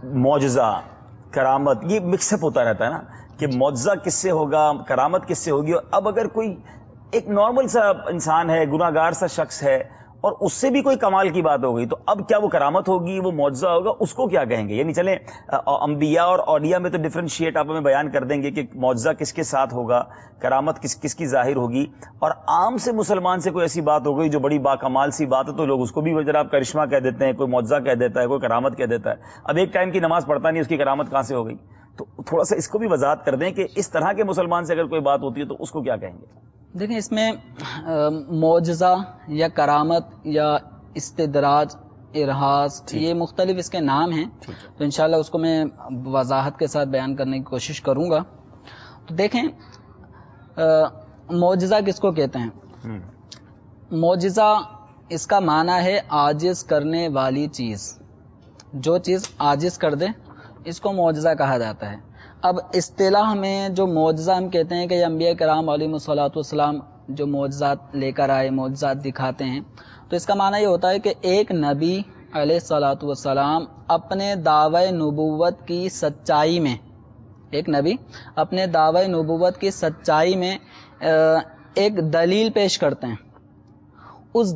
معجزہ کرامت یہ مکس اپ ہوتا رہتا ہے نا کہ معجزہ کس سے ہوگا, کرامت کس سے ہوگی. اور اب اگر کوئی ایک نارمل سا انسان ہے, گناہ گار سا شخص ہے, اور اس سے بھی کوئی کمال کی بات ہو گئی, تو اب کیا وہ کرامت ہوگی, وہ معجزہ ہوگا, اس کو کیا کہیں گے؟ یعنی چلیں انبیاء اور اولیاء میں تو ڈفرینشیٹ آپ ہمیں بیان کر دیں گے کہ معجزہ کس کے ساتھ ہوگا, کرامت کس کی ظاہر ہوگی, اور عام سے مسلمان سے کوئی ایسی بات ہو گئی جو بڑی باکمال سی بات ہے تو لوگ اس کو بھی جناب کرشمہ کہہ دیتے ہیں, کوئی معجزہ کہہ دیتا ہے, کوئی کرامت کہہ دیتا ہے. اب ایک ٹائم کی نماز پڑھتا نہیں, اس کی کرامت کہاں سے ہو گئی؟ تو تھوڑا سا اس کو بھی وضاحت کر دیں کہ اس طرح کے مسلمان سے اگر کوئی بات ہوتی ہے تو اس کو کیا کہیں گے؟ دیکھیں, اس میں معجزہ یا کرامت یا استدراج, ارہاس, یہ مختلف اس کے نام ہیں, تو انشاءاللہ اس کو میں وضاحت کے ساتھ بیان کرنے کی کوشش کروں گا. تو دیکھیں, معجزہ کس کو کہتے ہیں؟ معجزہ اس کا معنی ہے عاجز کرنے والی چیز, جو چیز عاجز کر دے اس کو معجزہ کہا جاتا ہے. اب اصطلاح میں جو معجزہ ہم کہتے ہیں کہ یہ انبیاء کرام علیہم الصلوۃ والسلام جو معجزات لے کر آئے, معجزات دکھاتے ہیں, تو اس کا معنی یہ ہوتا ہے کہ ایک نبی علیہ الصلوۃ والسلام اپنے دعوی نبوت کی سچائی میں, ایک نبی اپنے دعوی نبوت کی سچائی میں ایک دلیل پیش کرتے ہیں. اس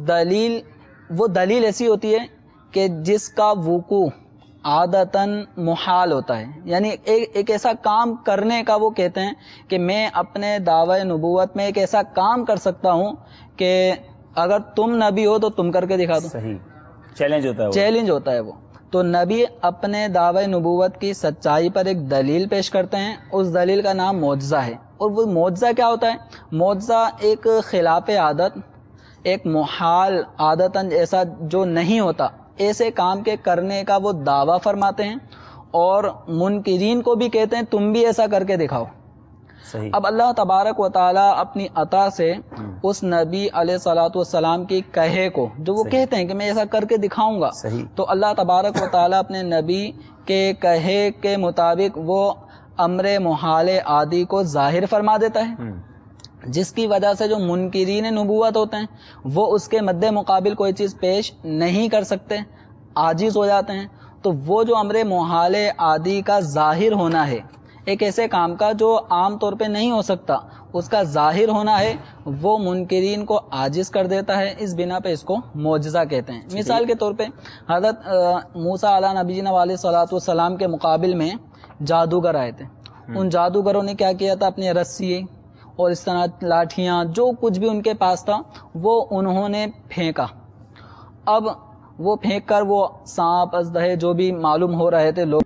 وہ دلیل ایسی ہوتی ہے کہ جس کا وقوع عادتاً محال ہوتا ہے, یعنی ایک ایسا کام کرنے کا وہ کہتے ہیں کہ میں اپنے دعوی نبوت میں ایک ایسا کام کر سکتا ہوں کہ اگر تم نبی ہو تو تم کر کے دکھا دو. صحیح, چیلنج ہوتا ہے وہ. تو نبی اپنے دعوی نبوت کی سچائی پر ایک دلیل پیش کرتے ہیں, اس دلیل کا نام معجزہ ہے. اور وہ معجزہ کیا ہوتا ہے؟ معجزہ ایک خلاف عادت, ایک محال عادتاً ایسا جو نہیں ہوتا, ایسے کام کے کرنے کا وہ دعویٰ فرماتے ہیں, اور منکرین کو بھی کہتے ہیں تم بھی ایسا کر کے دکھاؤ. صحیح. اب اللہ تبارک و تعالیٰ اپنی عطا سے اس نبی علیہ الصلوۃ والسلام کی کہے کو, جو وہ کہتے ہیں کہ میں ایسا کر کے دکھاؤں گا, تو اللہ تبارک و تعالیٰ اپنے نبی کے کہے کے مطابق وہ امر محال عادی کو ظاہر فرما دیتا ہے, جس کی وجہ سے جو منکرین نبوت ہوتے ہیں وہ اس کے مد مقابل کوئی چیز پیش نہیں کر سکتے, عاجز ہو جاتے ہیں. تو وہ جو امر محال عادی کا ظاہر ہونا ہے, ایک ایسے کام کا جو عام طور پہ نہیں ہو سکتا, اس کا ظاہر ہونا ہے, وہ منکرین کو عاجز کر دیتا ہے. اس بنا پہ اس کو معجزہ کہتے ہیں. مثال کے طور پہ حضرت موسیٰ علیہ نبینا علیہ الصلوۃ والسلام کے مقابل میں جادوگر آئے تھے. ان جادوگروں نے کیا کیا تھا؟ اپنی رسی اور اس طرح لاٹھیاں, جو کچھ بھی ان کے پاس تھا وہ انہوں نے پھینکا. اب وہ پھینک کر وہ سانپ, اژدہے جو بھی معلوم ہو رہے تھے لوگ